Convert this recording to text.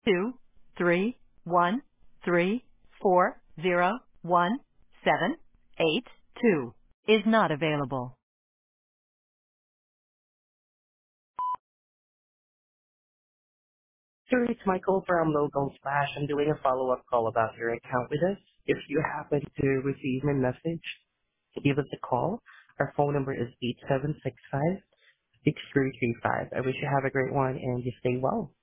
231340178 is not available. Sir, it's Michael from Local Splash. I'm doing a follow-up call about your account with us. If you happen to receive my message, give us a call. Our phone number is 8765-6335. I wish you have a great one and you stay well.